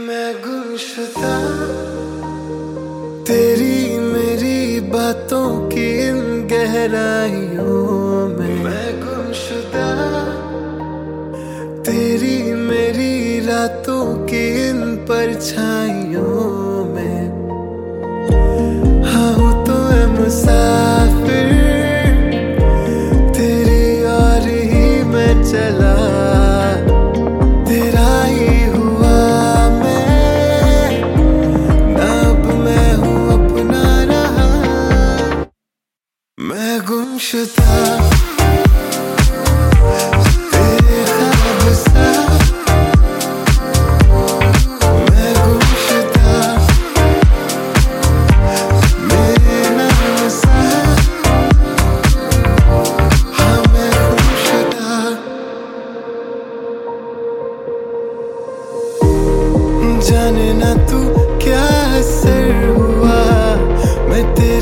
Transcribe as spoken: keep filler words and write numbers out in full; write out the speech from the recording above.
मैं गुमशुदा तेरी मेरी बातों की इन गहराइयों में। मैं गुमशुदा तेरी मेरी रातों की इन परछाइयों में। हाँ हूँ तो है मुसाफिर तेरी और ही मैं चला। मैं गुमशुदा तेरे ख्वाब सा। मैं गुमशुदा मेरे नाम सा। हाँ मैं गुमशुदा। जाने ना तू क्या असर हुआ मैं तेरे